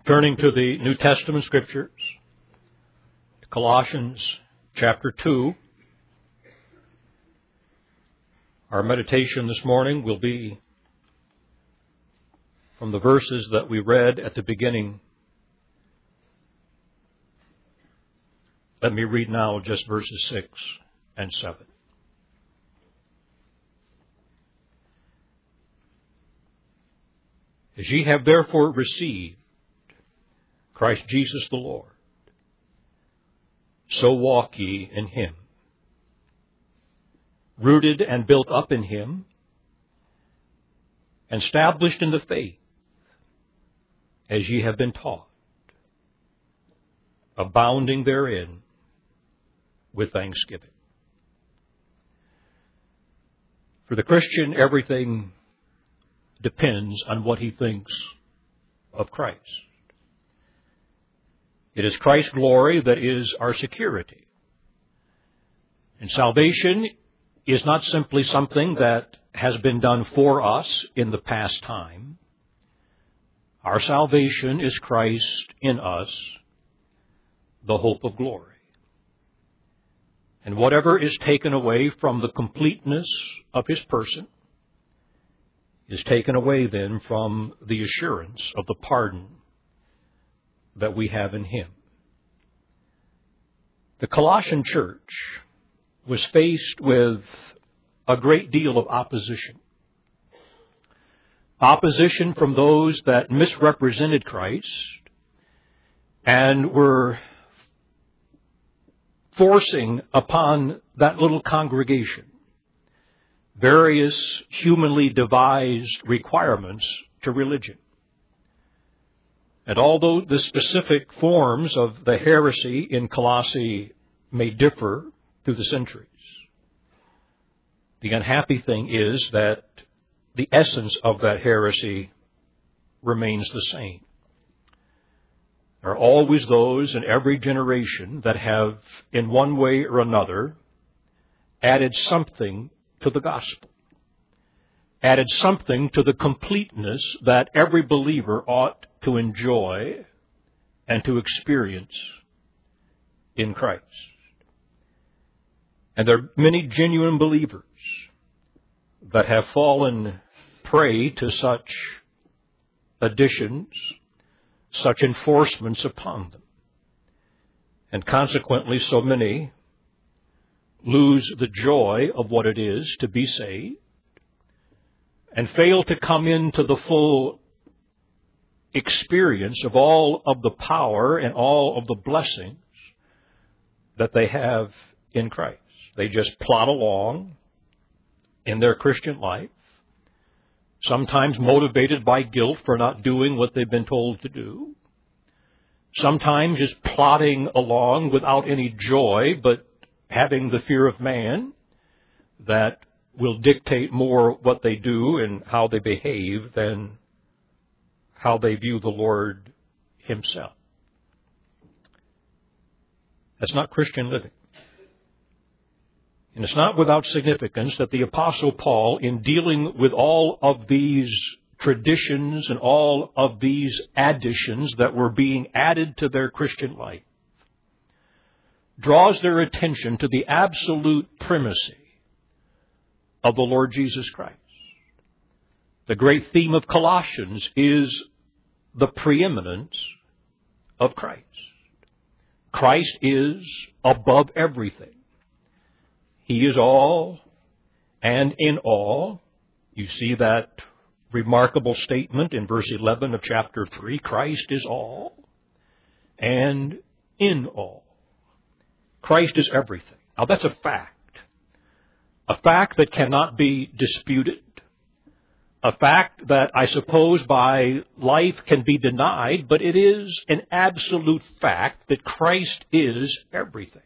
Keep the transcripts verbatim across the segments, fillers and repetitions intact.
Turning to the New Testament Scriptures, Colossians chapter two. Our meditation this morning will be from the verses that we read at the beginning. Let me read now just verses six and seven. As ye have therefore received Christ Jesus the Lord, so walk ye in him, rooted and built up in him, and established in the faith, as ye have been taught, abounding therein with thanksgiving. For the Christian, everything depends on what he thinks of Christ. It is Christ's glory that is our security. And salvation is not simply something that has been done for us in the past time. Our salvation is Christ in us, the hope of glory. And whatever is taken away from the completeness of his person is taken away then from the assurance of the pardon that we have in him. The Colossian church was faced with a great deal of opposition. Opposition from those that misrepresented Christ and were forcing upon that little congregation various humanly devised requirements to religion. And although the specific forms of the heresy in Colossae may differ through the centuries, the unhappy thing is that the essence of that heresy remains the same. There are always those in every generation that have, in one way or another, added something to the gospel, added something to the completeness that every believer ought to enjoy and to experience in Christ. And there are many genuine believers that have fallen prey to such additions, such enforcements upon them. And consequently, so many lose the joy of what it is to be saved and fail to come into the full experience of all of the power and all of the blessings that they have in Christ. They just plod along in their Christian life, sometimes motivated by guilt for not doing what they've been told to do, sometimes just plodding along without any joy, but having the fear of man that will dictate more what they do and how they behave than how they view the Lord himself. That's not Christian living. And it's not without significance that the Apostle Paul, in dealing with all of these traditions and all of these additions that were being added to their Christian life, draws their attention to the absolute primacy of the Lord Jesus Christ. The great theme of Colossians is the preeminence of Christ. Christ is above everything. He is all and in all. You see that remarkable statement in verse eleven of chapter three. Christ is all and in all. Christ is everything. Now that's a fact. A fact that cannot be disputed. A fact that I suppose by life can be denied, but it is an absolute fact that Christ is everything.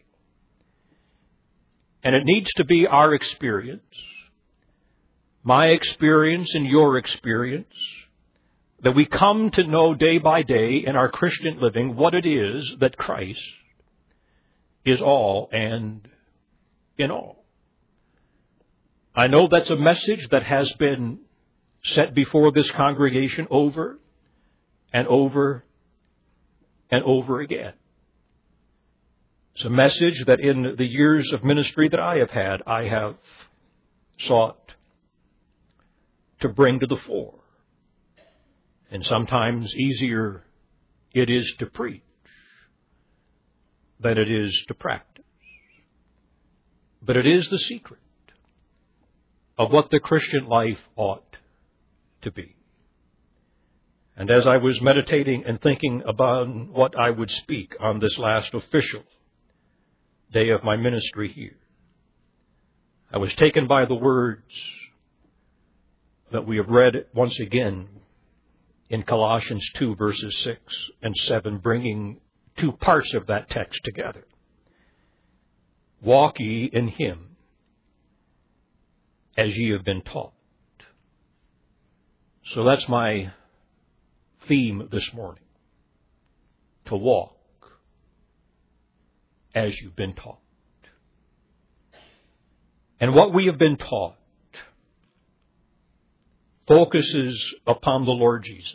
And it needs to be our experience, my experience and your experience, that we come to know day by day in our Christian living what it is that Christ is all and in all. I know that's a message that has been set before this congregation over and over and over again. It's a message that in the years of ministry that I have had, I have sought to bring to the fore. And sometimes easier it is to preach than it is to practice. But it is the secret of what the Christian life ought to be. And as I was meditating and thinking about what I would speak on this last official day of my ministry here, I was taken by the words that we have read once again in Colossians two, verses six and seven, bringing two parts of that text together. Walk ye in him as ye have been taught. So that's my theme this morning. To walk as you've been taught. And what we have been taught focuses upon the Lord Jesus.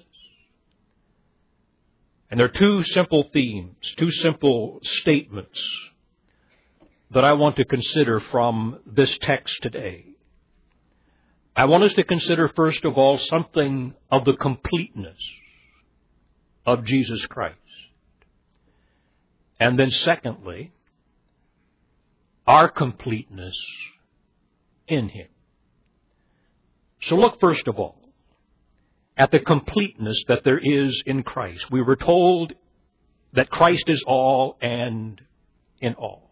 And there are two simple themes, two simple statements that I want to consider from this text today. I want us to consider, first of all, something of the completeness of Jesus Christ. And then secondly, our completeness in him. So look first of all at the completeness that there is in Christ. We were told that Christ is all and in all.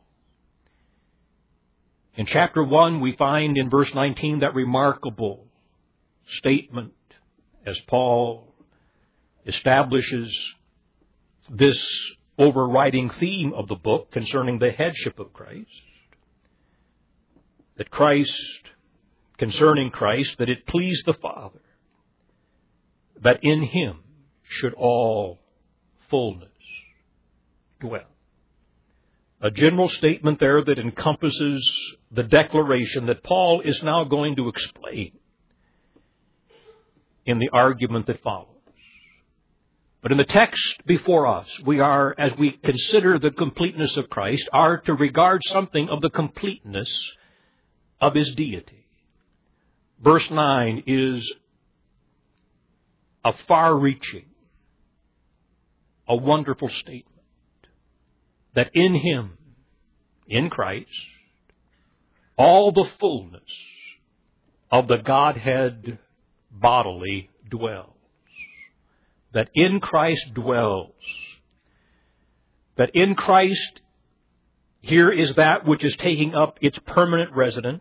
In chapter one, we find in verse nineteen that remarkable statement as Paul establishes this overriding theme of the book concerning the headship of Christ. That Christ, concerning Christ, that it pleased the Father that in him should all fullness dwell. A general statement there that encompasses the declaration that Paul is now going to explain in the argument that follows. But in the text before us, we are, as we consider the completeness of Christ, are to regard something of the completeness of his deity. Verse nine is a far-reaching, a wonderful statement that in him, in Christ, all the fullness of the Godhead bodily dwells. That in Christ dwells. That in Christ, here is that which is taking up its permanent residence,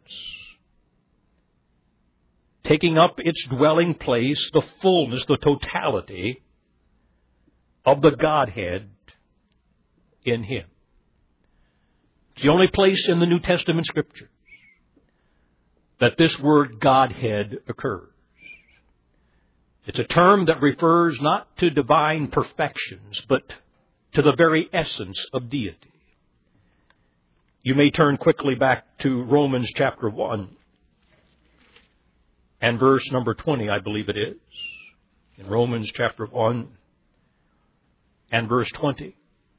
taking up its dwelling place, the fullness, the totality of the Godhead in him. It's the only place in the New Testament Scriptures that this word Godhead occurs. It's a term that refers not to divine perfections, but to the very essence of deity. You may turn quickly back to Romans chapter one and verse number twenty, I believe it is. In Romans chapter one and verse twenty.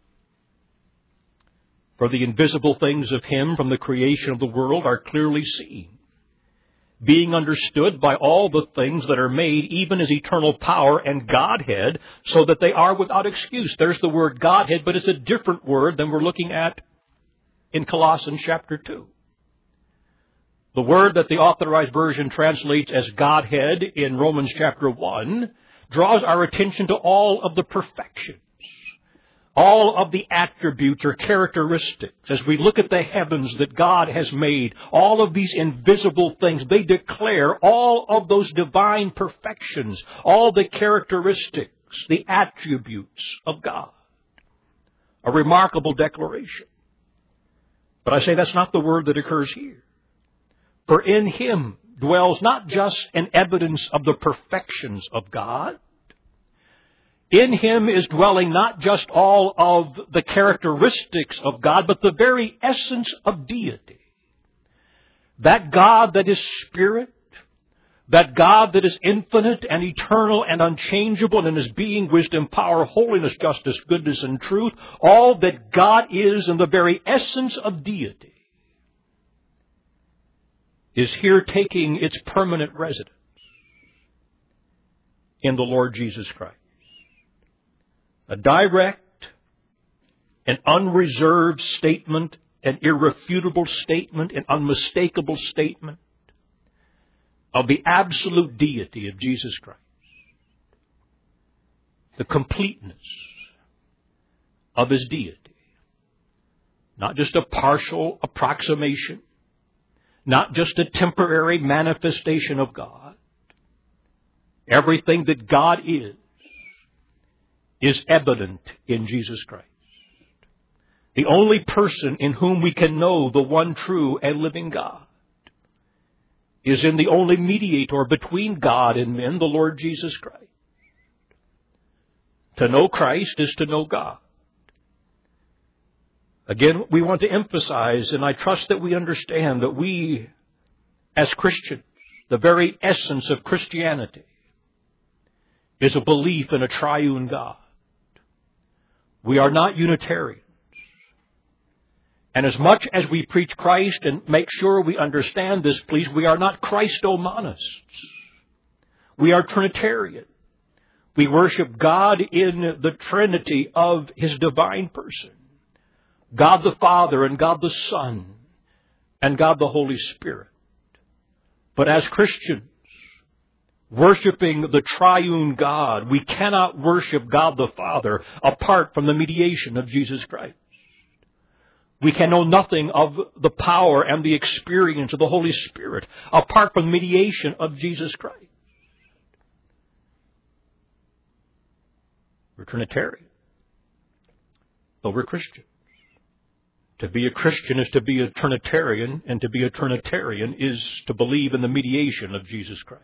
For the invisible things of him from the creation of the world are clearly seen, being understood by all the things that are made, even his eternal power and Godhead, so that they are without excuse. There's the word Godhead, but it's a different word than we're looking at in Colossians chapter two. The word that the Authorized Version translates as Godhead in Romans chapter one draws our attention to all of the perfections, all of the attributes or characteristics. As we look at the heavens that God has made, all of these invisible things, they declare all of those divine perfections, all the characteristics, the attributes of God. A remarkable declaration. But I say that's not the word that occurs here. For in him dwells not just an evidence of the perfections of God. In him is dwelling not just all of the characteristics of God, but the very essence of deity. That God that is spirit, That God that is infinite and eternal and unchangeable in His being, wisdom, power, holiness, justice, goodness, and truth, all that God is in the very essence of deity, is here taking its permanent residence in the Lord Jesus Christ. A direct and unreserved statement, an irrefutable statement, an unmistakable statement of the absolute deity of Jesus Christ. The completeness of His deity. Not just a partial approximation, not just a temporary manifestation of God. Everything that God is, is evident in Jesus Christ. The only person in whom we can know the one true and living God is in the only mediator between God and men, the Lord Jesus Christ. To know Christ is to know God. Again, we want to emphasize, and I trust that we understand that we, as Christians, the very essence of Christianity is a belief in a triune God. We are not Unitarians. And as much as we preach Christ and make sure we understand this, please, we are not Christomonists. We are Trinitarian. We worship God in the Trinity of His divine person. God the Father and God the Son and God the Holy Spirit. But as Christians, worshiping the triune God, we cannot worship God the Father apart from the mediation of Jesus Christ. We can know nothing of the power and the experience of the Holy Spirit apart from the mediation of Jesus Christ. We're Trinitarian, but we're Christians. To be a Christian is to be a Trinitarian, and to be a Trinitarian is to believe in the mediation of Jesus Christ.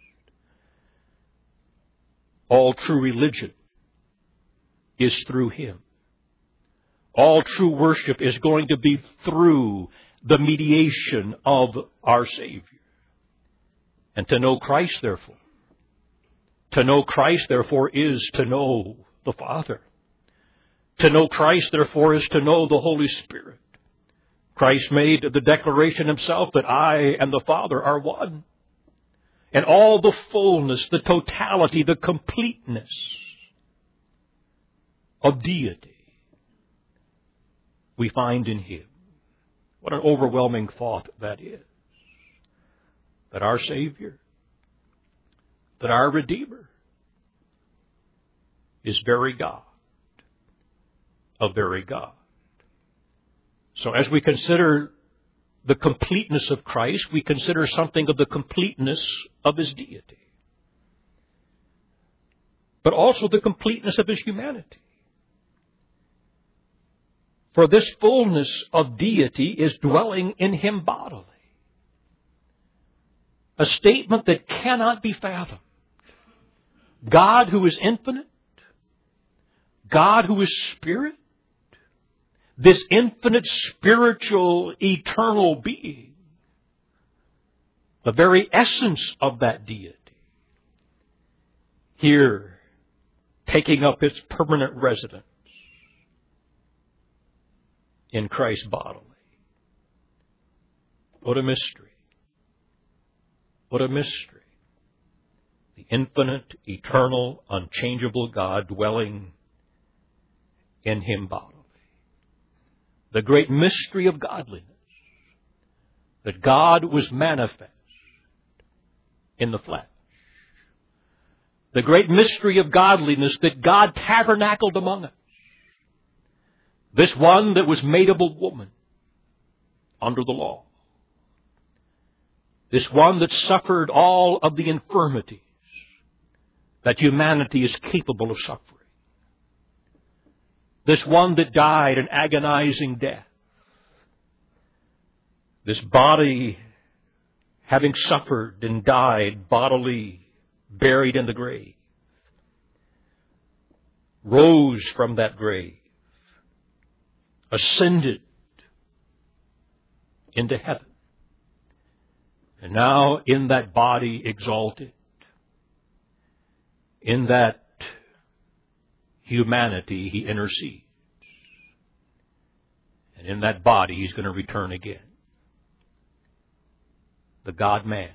All true religion is through Him. All true worship is going to be through the mediation of our Savior. And to know Christ, therefore, to know Christ, therefore, is to know the Father. To know Christ, therefore, is to know the Holy Spirit. Christ made the declaration Himself that I and the Father are one. And all the fullness, the totality, the completeness of deity we find in Him. What an overwhelming thought that is. That our Savior, that our Redeemer is very God, a very God. So as we consider the completeness of Christ, we consider something of the completeness of His deity, but also the completeness of His humanity. For this fullness of deity is dwelling in Him bodily. A statement that cannot be fathomed. God who is infinite, God who is Spirit, this infinite spiritual eternal being, the very essence of that deity, here taking up its permanent residence in Christ bodily. What a mystery. What a mystery. The infinite, eternal, unchangeable God dwelling in Him bodily. The great mystery of godliness, that God was manifest in the flesh. The great mystery of godliness, that God tabernacled among us. This one that was made of a woman under the law. This one that suffered all of the infirmities that humanity is capable of suffering. This one that died an agonizing death. This body, having suffered and died bodily, buried in the grave, rose from that grave, ascended into heaven, And now in that body exalted, in that humanity He intercedes. And in that body He's going to return again. The God-man,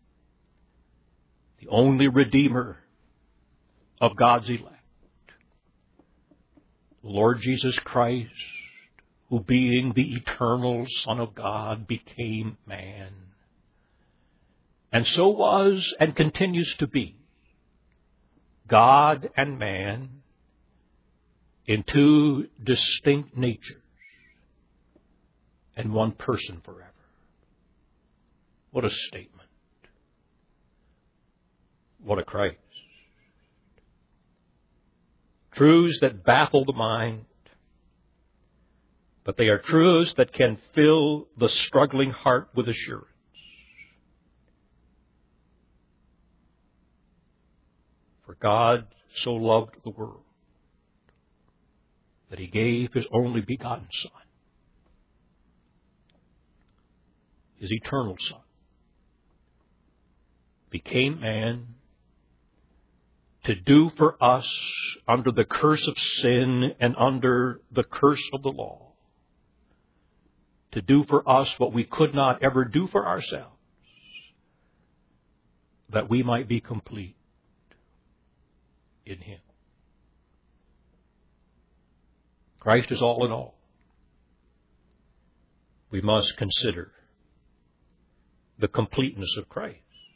the only Redeemer of God's elect, the Lord Jesus Christ, who being the eternal Son of God became man, and so was and continues to be God and man in two distinct natures and one person forever. What a statement. What a Christ. Truths that baffle the mind, but they are truths that can fill the struggling heart with assurance. For God so loved the world that He gave His only begotten Son, His eternal Son, became man to do for us under the curse of sin and under the curse of the law, to do for us what we could not ever do for ourselves, that we might be complete in Him. Christ is all in all. We must consider the completeness of Christ.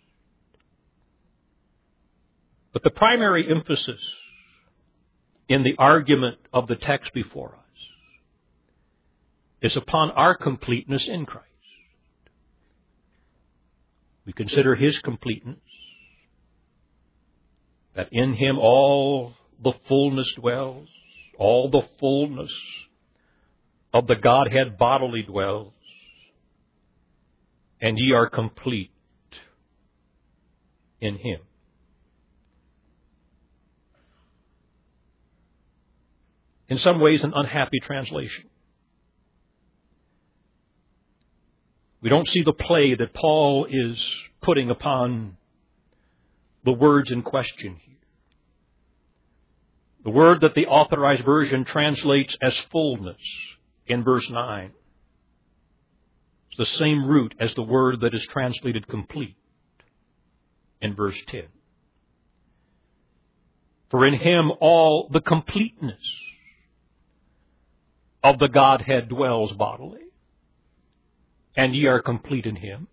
But the primary emphasis in the argument of the text before us is upon our completeness in Christ. We consider His completeness, that in Him all the fullness dwells, all the fullness of the Godhead bodily dwells, and ye are complete in Him. In some ways, an unhappy translation. We don't see the play that Paul is putting upon the words in question here. The word that the Authorized Version translates as fullness in verse nine is the same root as the word that is translated complete in verse ten. For in Him all the completeness of the Godhead dwells bodily, and ye are complete in Him.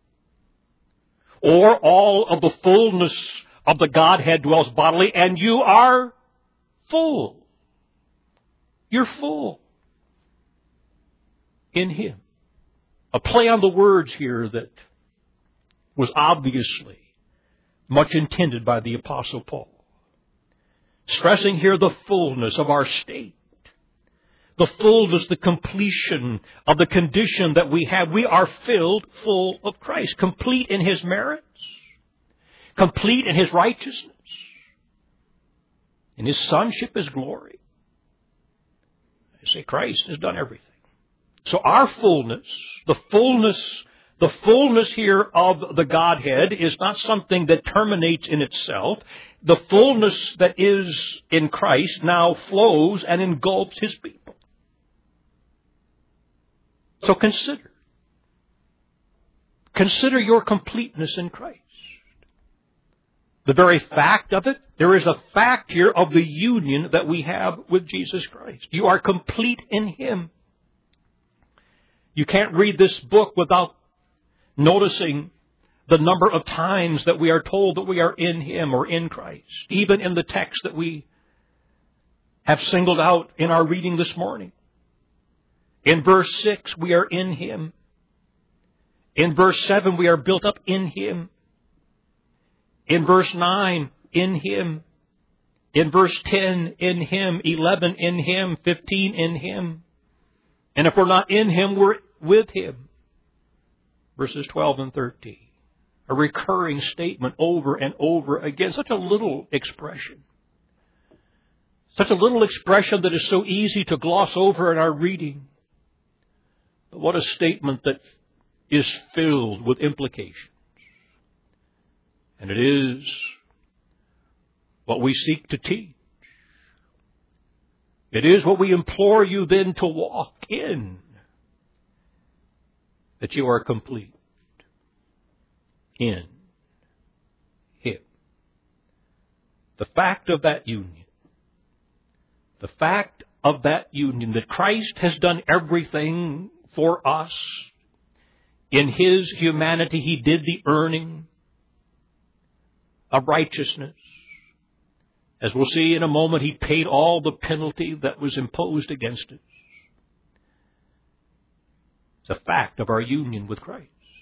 Or all of the fullness of the Godhead dwells bodily, and you are full. You're full in Him. A play on the words here that was obviously much intended by the Apostle Paul. Stressing here the fullness of our state. The fullness, the completion of the condition that we have. We are filled full of Christ. Complete in His merits. Complete in His righteousness. In His sonship, His glory. I say Christ has done everything. So our fullness, the fullness, the fullness here of the Godhead is not something that terminates in itself. The fullness that is in Christ now flows and engulfs His people. So consider. Consider your completeness in Christ. The very fact of it, there is a fact here of the union that we have with Jesus Christ. You are complete in Him. You can't read this book without noticing the number of times that we are told that we are in Him or in Christ. Even in the text that we have singled out in our reading this morning. In verse six, we are in Him. In verse seven, we are built up in Him. In verse nine, in Him. In verse ten, in Him. eleven, in Him. fifteen, in Him. And if we're not in Him, we're with Him. Verses twelve and thirteen. A recurring statement over and over again. Such a little expression. Such a little expression that is so easy to gloss over in our reading. But what a statement that is filled with implications. And it is what we seek to teach. It is what we implore you then to walk in, that you are complete in Him. The fact of that union, the fact of that union, that Christ has done everything for us. In His humanity, He did the earning of righteousness. As we'll see in a moment, He paid all the penalty that was imposed against us. It's a fact of our union with Christ.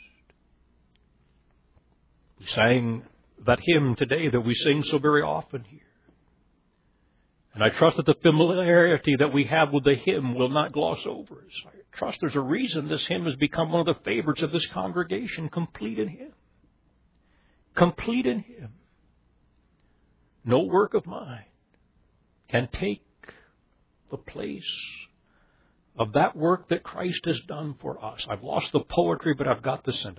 We sang that hymn today that we sing so very often here. And I trust that the familiarity that we have with the hymn will not gloss over us. I trust there's a reason this hymn has become one of the favorites of this congregation, complete in Him. Complete in Him. No work of mine can take the place of that work that Christ has done for us. I've lost the poetry, but I've got the sentiment.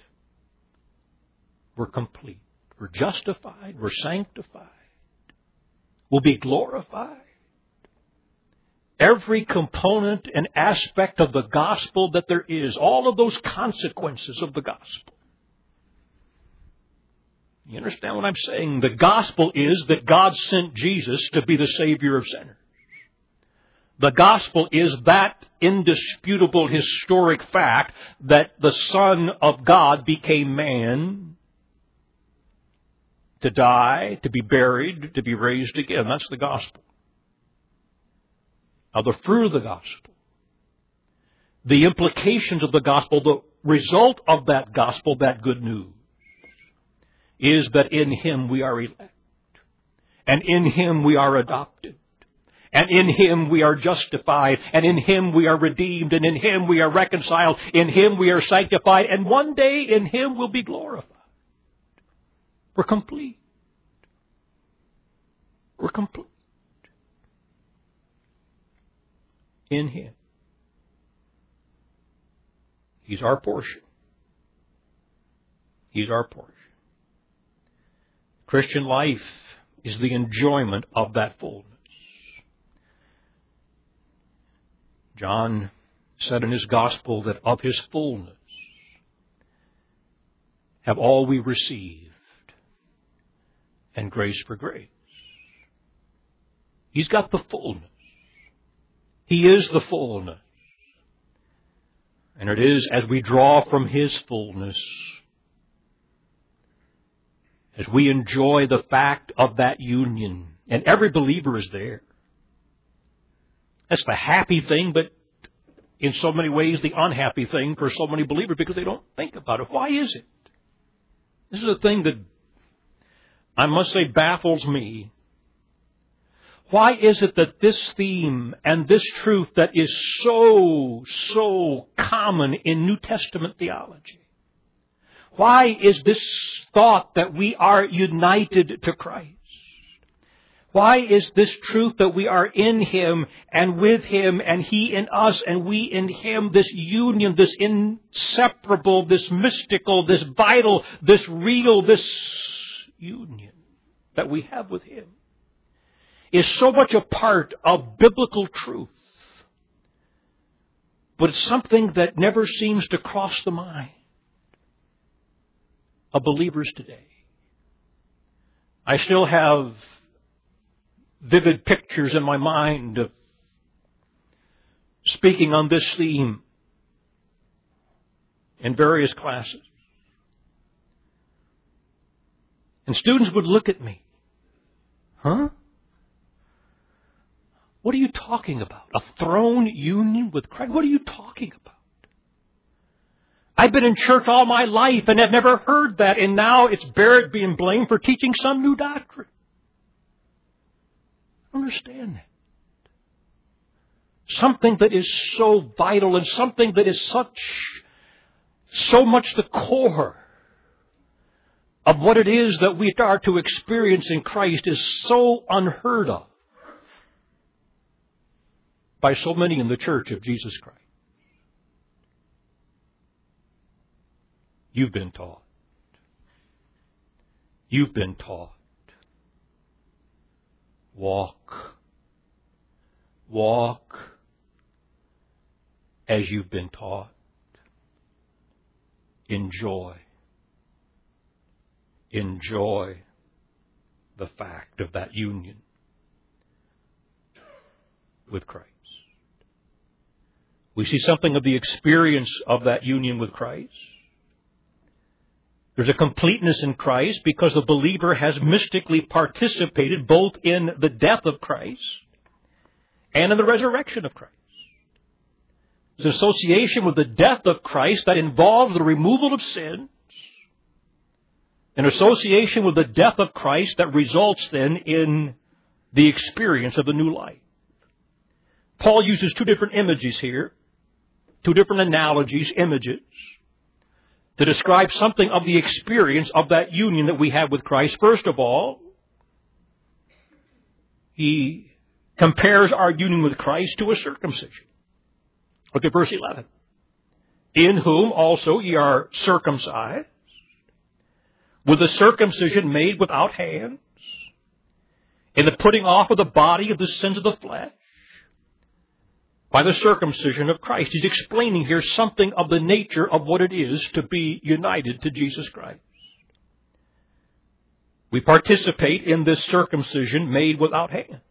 We're complete. We're justified. We're sanctified. We'll be glorified. Every component and aspect of the gospel that there is, all of those consequences of the gospel. You understand what I'm saying? The gospel is that God sent Jesus to be the Savior of sinners. The gospel is that indisputable historic fact that the Son of God became man to die, to be buried, to be raised again. That's the gospel. Now, the fruit of the gospel, the implications of the gospel, the result of that gospel, that good news, is that in Him we are elect. And in Him we are adopted. And in Him we are justified. And in Him we are redeemed. And in Him we are reconciled. In Him we are sanctified. And one day in Him we'll be glorified. We're complete. We're complete. In Him. He's our portion. He's our portion. Christian life is the enjoyment of that fullness. John said in his gospel that of His fullness have all we received, and grace for grace. He's got the fullness. He is the fullness. And it is as we draw from His fullness, as we enjoy the fact of that union, and every believer is there. That's the happy thing, but in so many ways the unhappy thing for so many believers because they don't think about it. Why is it? This is a thing that I must say baffles me. Why is it that this theme and this truth that is so, so common in New Testament theology, why is this thought that we are united to Christ? Why is this truth that we are in Him and with Him and He in us and we in Him, this union, this inseparable, this mystical, this vital, this real, this union that we have with Him is so much a part of biblical truth. But it's something that never seems to cross the mind of believers today. I still have vivid pictures in my mind of speaking on this theme in various classes. And students would look at me. Huh? What are you talking about? A throne union with Christ? What are you talking about? I've been in church all my life and have never heard that, and now it's Barrett being blamed for teaching some new doctrine. I don't understand that. Something that is so vital and something that is such, so much the core of what it is that we are to experience in Christ is so unheard of by so many in the church of Jesus Christ. You've been taught. You've been taught. Walk. Walk as you've been taught. Enjoy. Enjoy the fact of that union with Christ. We see something of the experience of that union with Christ. There's a completeness in Christ because the believer has mystically participated both in the death of Christ and in the resurrection of Christ. There's an association with the death of Christ that involves the removal of sins, an association with the death of Christ that results then in the experience of the new life. Paul uses two different images here, two different analogies, images, to describe something of the experience of that union that we have with Christ. First of all, he compares our union with Christ to a circumcision. Look at verse eleven. In whom also ye are circumcised, with the circumcision made without hands, in the putting off of the body of the sins of the flesh, by the circumcision of Christ. He's explaining here something of the nature of what it is to be united to Jesus Christ. We participate in this circumcision made without hands.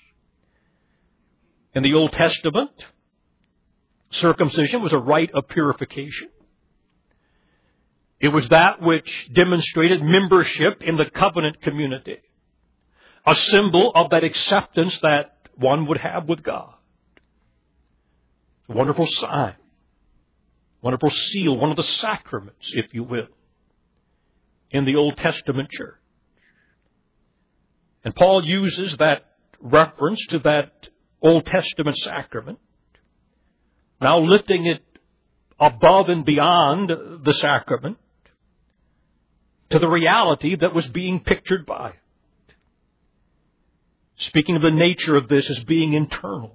In the Old Testament, circumcision was a rite of purification. It was that which demonstrated membership in the covenant community, a symbol of that acceptance that one would have with God. A wonderful sign, wonderful seal, one of the sacraments, if you will, in the Old Testament church. And Paul uses that reference to that Old Testament sacrament, now lifting it above and beyond the sacrament to the reality that was being pictured by it. Speaking of the nature of this as being internal.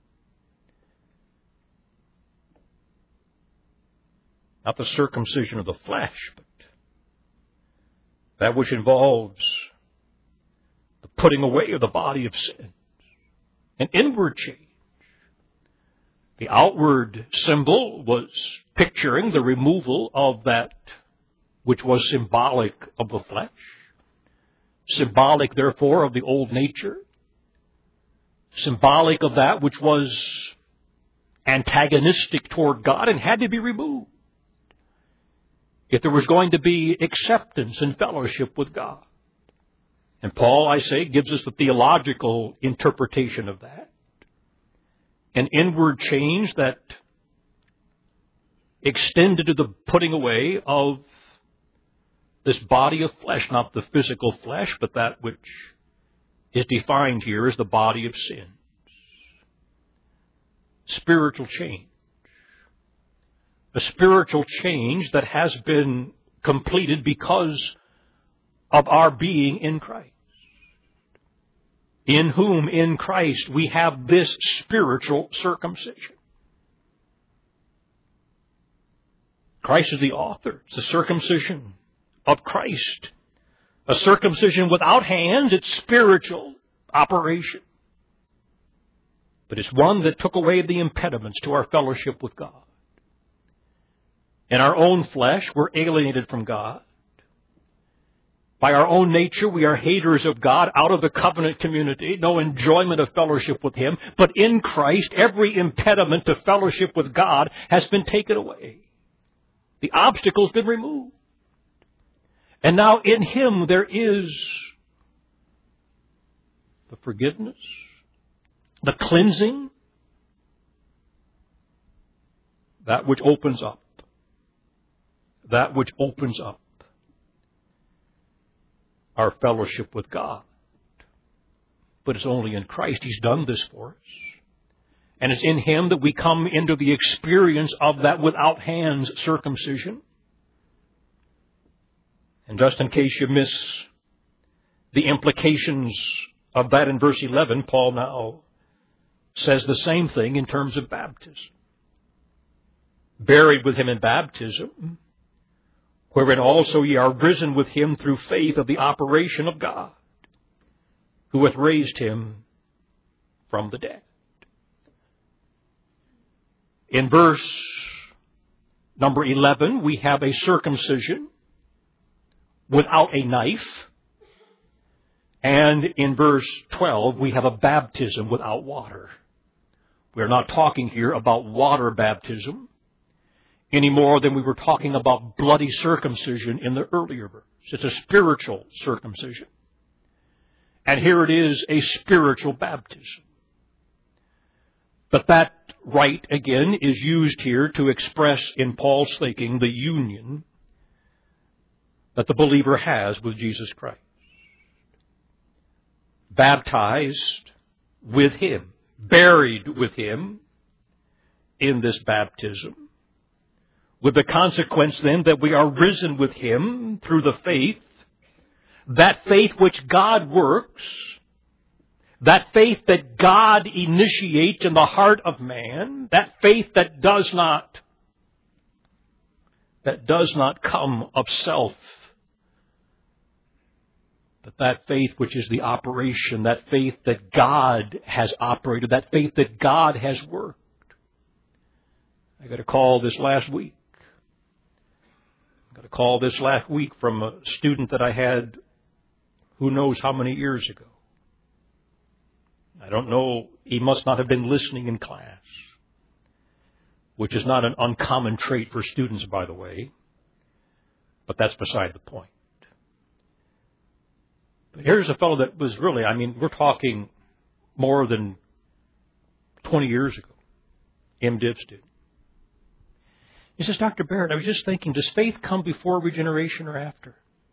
Not the circumcision of the flesh, but that which involves the putting away of the body of sin. An inward change. The outward symbol was picturing the removal of that which was symbolic of the flesh. Symbolic, therefore, of the old nature. Symbolic of that which was antagonistic toward God and had to be removed if there was going to be acceptance and fellowship with God. And Paul, I say, gives us the theological interpretation of that. An inward change that extended to the putting away of this body of flesh, not the physical flesh, but that which is defined here as the body of sin. Spiritual change. A spiritual change that has been completed because of our being in Christ. In whom, in Christ, we have this spiritual circumcision. Christ is the author. It's the circumcision of Christ. A circumcision without hands, it's spiritual operation. But it's one that took away the impediments to our fellowship with God. In our own flesh, we're alienated from God. By our own nature, we are haters of God, out of the covenant community, no enjoyment of fellowship with Him. But in Christ, every impediment to fellowship with God has been taken away. The obstacle's been removed. And now in Him there is the forgiveness, the cleansing, that which opens up. That which opens up our fellowship with God. But it's only in Christ. He's done this for us. And it's in Him that we come into the experience of that without hands circumcision. And just in case you miss the implications of that in verse eleven, Paul now says the same thing in terms of baptism. Buried with Him in baptism, wherein also ye are risen with him through faith of the operation of God, who hath raised him from the dead. In verse number eleven, we have a circumcision without a knife. And in verse twelve, we have a baptism without water. We're not talking here about water baptism any more than we were talking about bloody circumcision in the earlier verse. It's a spiritual circumcision. And here it is, a spiritual baptism. But that rite, again, is used here to express, in Paul's thinking, the union that the believer has with Jesus Christ. Baptized with him, buried with him in this baptism, with the consequence then that we are risen with him through the faith, that faith which God works, that faith that God initiates in the heart of man, that faith that does not, that does not come of self, but that faith which is the operation, that faith that God has operated, that faith that God has worked. I got a call this last week. I got a call this last week from a student that I had who knows how many years ago. I don't know, he must not have been listening in class, which is not an uncommon trait for students, by the way, but that's beside the point. But here's a fellow that was really, I mean, we're talking more than twenty years ago, MDiv student. He says, Doctor Barrett, I was just thinking, does faith come before regeneration or after?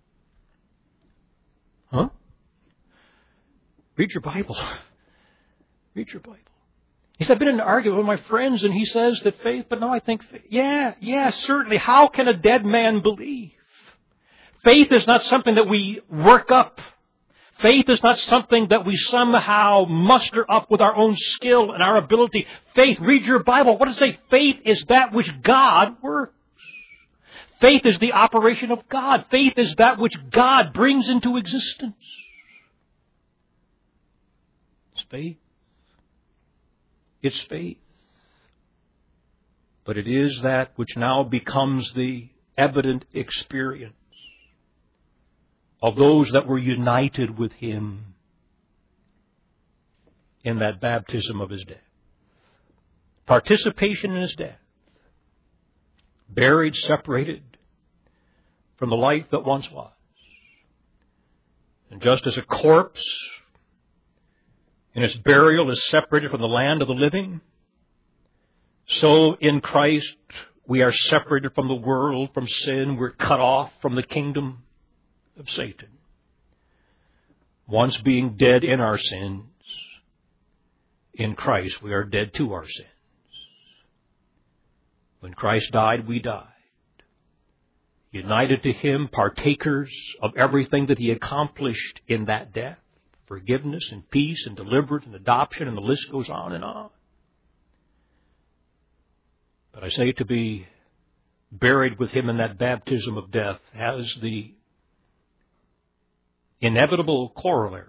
Huh? Read your Bible. Read your Bible. He said, I've been in an argument with my friends, and he says that faith, but no, I think, faith. yeah, yeah, certainly. How can a dead man believe? Faith is not something that we work up. Faith is not something that we somehow muster up with our own skill and our ability. Faith, read your Bible. What does it say? Faith is that which God works. Faith is the operation of God. Faith is that which God brings into existence. It's faith. It's faith. But it is that which now becomes the evident experience of those that were united with him in that baptism of his death. Participation in his death. Buried, separated from the life that once was. And just as a corpse in its burial is separated from the land of the living, so in Christ we are separated from the world, from sin. We're cut off from the kingdom of Satan. Once being dead in our sins, in Christ we are dead to our sins. When Christ died, we died. United to him, partakers of everything that he accomplished in that death. Forgiveness and peace and deliverance and adoption, and the list goes on and on. But I say to be buried with him in that baptism of death has the inevitable corollary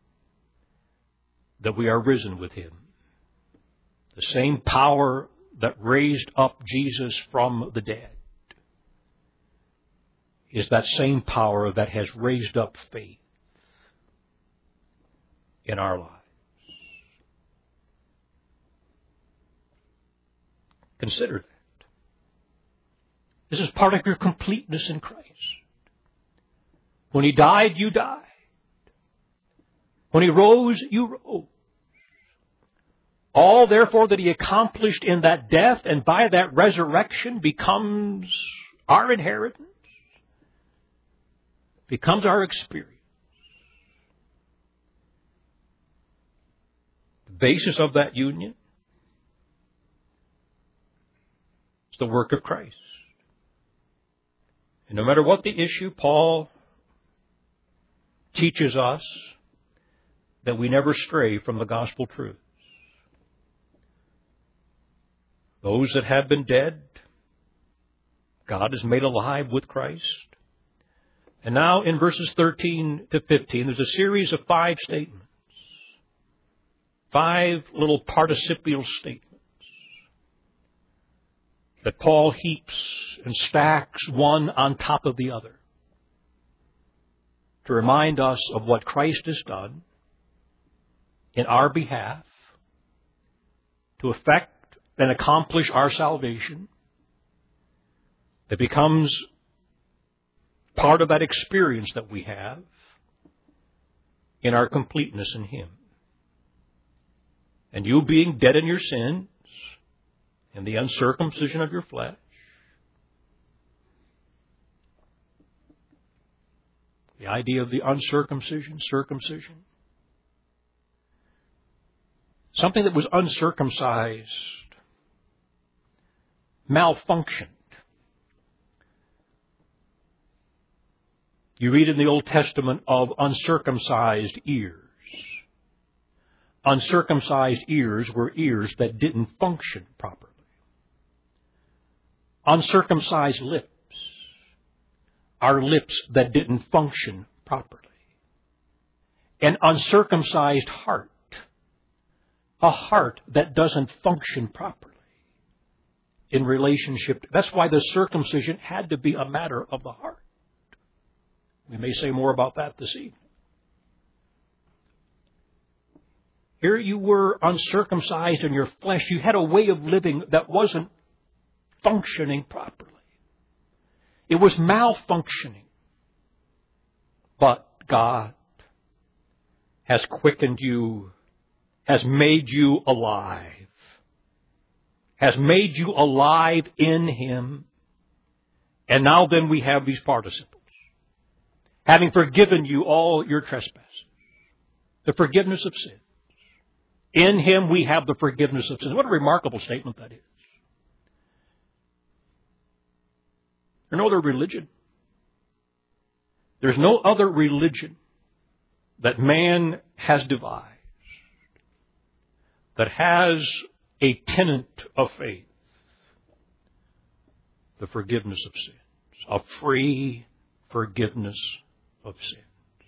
that we are risen with him. The same power that raised up Jesus from the dead is that same power that has raised up faith in our lives. Consider that. This is part of your completeness in Christ. When he died, you died. When he rose, you rose. All, therefore, that he accomplished in that death and by that resurrection becomes our inheritance, becomes our experience. The basis of that union is the work of Christ. And no matter what the issue, Paul teaches us that we never stray from the gospel truths. Those that have been dead God is made alive with Christ. And now in verses thirteen to fifteen, there's a series of five statements. Five little participial statements that Paul heaps and stacks one on top of the other to remind us of what Christ has done in our behalf to effect and accomplish our salvation. That becomes part of that experience that we have in our completeness in Him. And you being dead in your sins and the uncircumcision of your flesh, the idea of the uncircumcision, circumcision, something that was uncircumcised, malfunctioned. You read in the Old Testament of uncircumcised ears. Uncircumcised ears were ears that didn't function properly. Uncircumcised lips are lips that didn't function properly. An uncircumcised heart, a heart that doesn't function properly in relationship. That's why the circumcision had to be a matter of the heart. We may say more about that this evening. Here you were uncircumcised in your flesh. You had a way of living that wasn't functioning properly. It was malfunctioning. But God has quickened you, has made you alive, has made you alive in Him. And now then we have these participles. Having forgiven you all your trespasses, the forgiveness of sin. In Him we have the forgiveness of sins. What a remarkable statement that is. There's no other religion. There's no other religion that man has devised that has a tenet of faith, the forgiveness of sins, a free forgiveness of sins.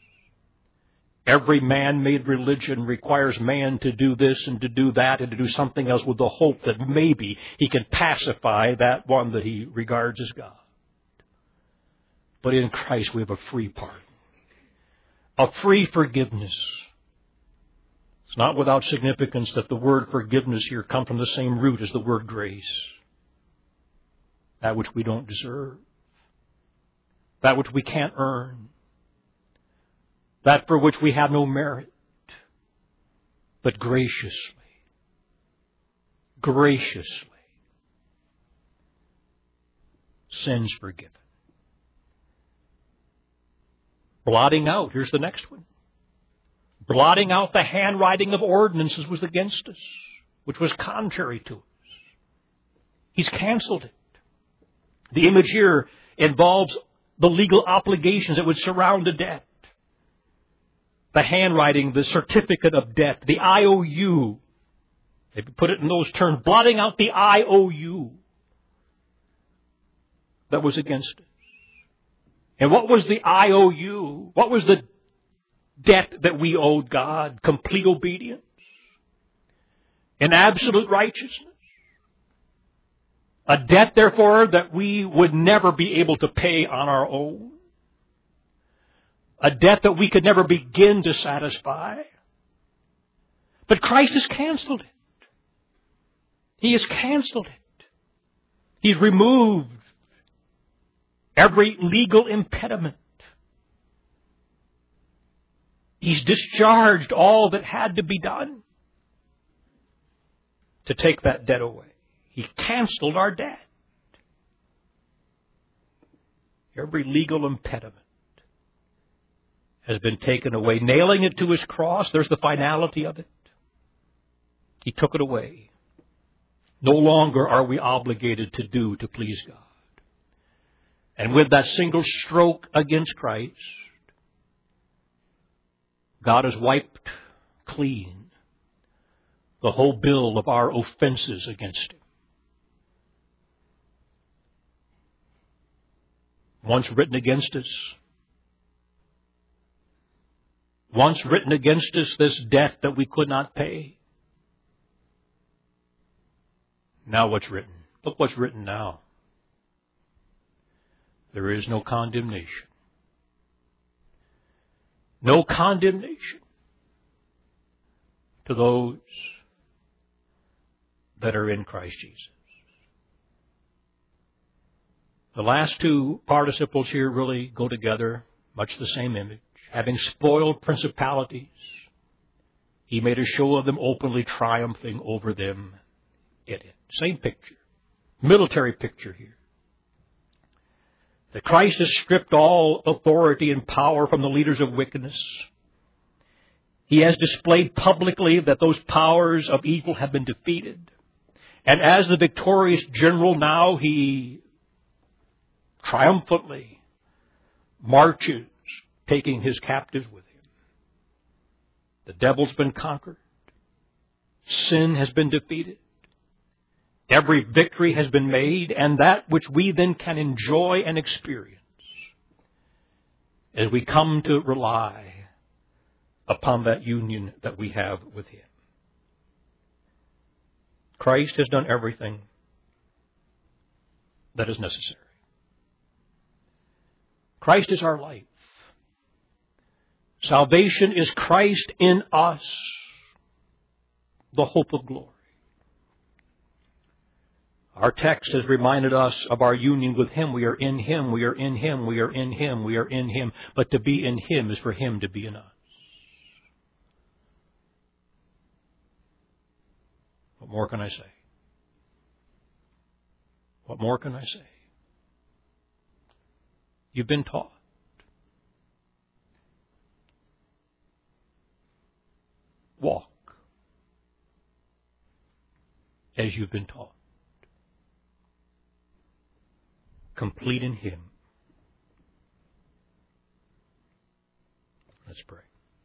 Every man-made religion requires man to do this and to do that and to do something else with the hope that maybe he can pacify that one that he regards as God. But in Christ we have a free pardon, a free forgiveness. It's not without significance that the word forgiveness here comes from the same root as the word grace. That which we don't deserve, that which we can't earn, that for which we have no merit, but graciously, graciously, sins forgiven. Blotting out, here's the next one. Blotting out the handwriting of ordinances was against us, which was contrary to us. He's canceled it. The image here involves the legal obligations that would surround a debt. The handwriting, the certificate of debt, the I O U. They put it in those terms, blotting out the I O U that was against us. And what was the I O U? What was the debt that we owed God? Complete obedience and absolute righteousness. A debt, therefore, that we would never be able to pay on our own. A debt that we could never begin to satisfy. But Christ has canceled it. He has canceled it. He's removed every legal impediment. He's discharged all that had to be done to take that debt away. He canceled our debt. Every legal impediment has been taken away. Nailing it to His cross, there's the finality of it. He took it away. No longer are we obligated to do to please God. And with that single stroke against Christ, God has wiped clean the whole bill of our offenses against Him. once written against us. Once written against us, this debt that we could not pay. Now what's written? Look what's written now. There is no condemnation. No condemnation to those that are in Christ Jesus. The last two participles here really go together, much the same image. Having spoiled principalities, he made a show of them, openly triumphing over them in it. Same picture. Military picture here. That Christ has stripped all authority and power from the leaders of wickedness. He has displayed publicly that those powers of evil have been defeated. And as the victorious general now, he triumphantly marches, taking his captives with him. The devil's been conquered. Sin has been defeated. Every victory has been made, and that which we then can enjoy and experience as we come to rely upon that union that we have with him. Christ has done everything that is necessary. Christ is our life. Salvation is Christ in us, the hope of glory. Our text has reminded us of our union with him. We are in him, we are in him, we are in him, we are in him. But to be in him is for him to be in us. What more can I say? What more can I say? You've been taught. Walk as you've been taught. Complete in him. Let's pray.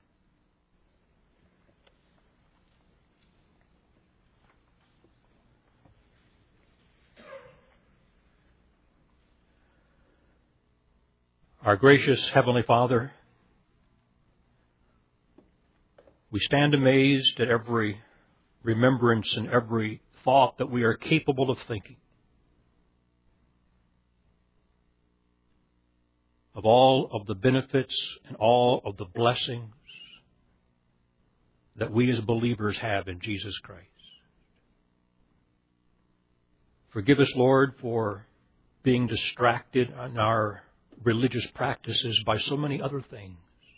Our gracious Heavenly Father, we stand amazed at every remembrance and every thought that we are capable of thinking. Of all of the benefits and all of the blessings that we as believers have in Jesus Christ. Forgive us, Lord, for being distracted in our religious practices by so many other things.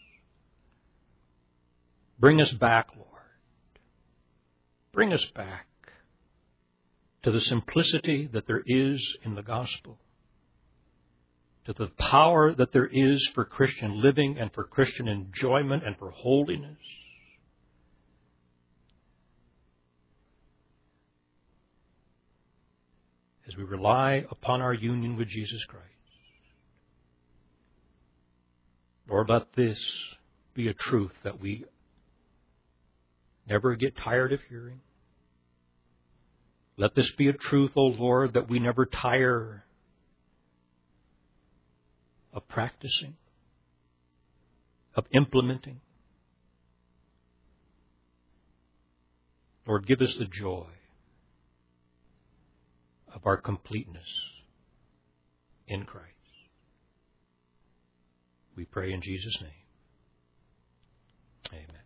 Bring us back, Lord. Bring us back to the simplicity that there is in the gospel, to the power that there is for Christian living and for Christian enjoyment and for holiness. As we rely upon our union with Jesus Christ. Lord, let this be a truth that we never get tired of hearing. Let this be a truth, O Lord, that we never tire of practicing, of implementing. Lord, give us the joy of our completeness in Christ. We pray in Jesus' name. Amen.